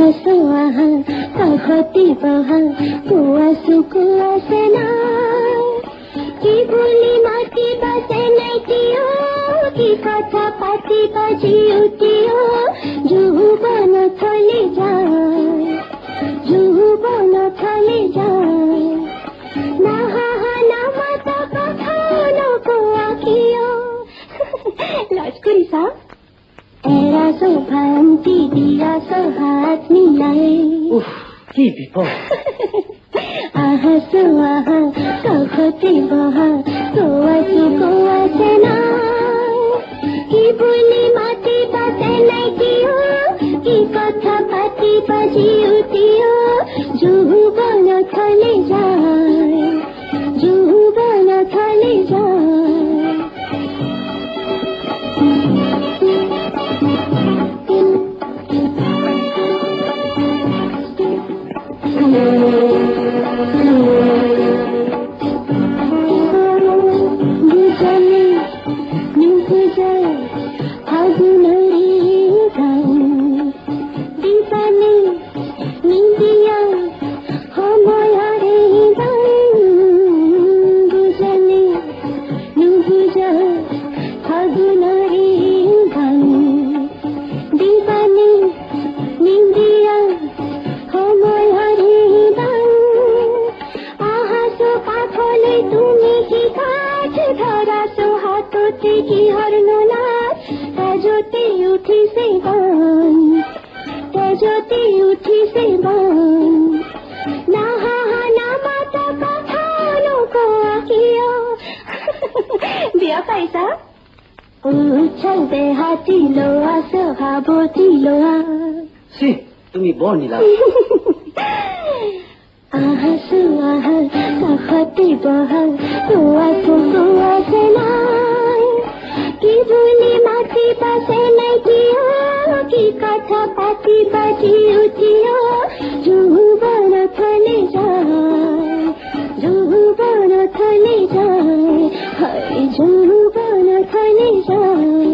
সোৱাহা কাষতি বহা কোৱা চুকোৱা চেনা কি বুলি মাতিবা চেনাইটিও কি কথা পাতিবা জিউটিও যৌৱন থলি যায় যৌৱন থলি যায় নাহা নামাতা কথা নকোৱা কিয় লাজ কৰিছা এৰা সৌভান্তি দিয়া সহাত মিলাই কি বিপদ আহা সোৱাহা কাষতি বহা কোৱা চুকোৱা চেনা কি বুলি মাতিবা চেনাইটিও কি কথা পাতিবা জিউটিও যৌৱন থলি যায় যৌৱন থলি যায় বুঝালে নুবুঝাই ফাগুনরি গান দিবানে নিদিয়া সময়ৰে গান বুঝালে নুবুঝাই ফাগুনৰি গান দিবানে নিদিয়া সময়ৰে গান আহাছো কাষলে তুমি কি কাঠ ধৰাছো হাততে কিহৰ নাচ তেজতে উঠিছে বান তেজতে উঠিছে বান নাহা নামাতা কথা নকোৱা কিয় বিয়া পাইছা উচ্ছল দেহাতি লোৱা সহাৱতী লোৱা তুমি বৰ নীলা আহা সোৱাহা কাষতি বহা কোৱা চুকোৱা চেনা কি বুলি মাতিবা চেনাইটিও কি কথা পাতিবা জিউটিও যৌৱন থলি যায় যৌৱন থলি যায় হয় যৌৱন থলি যায়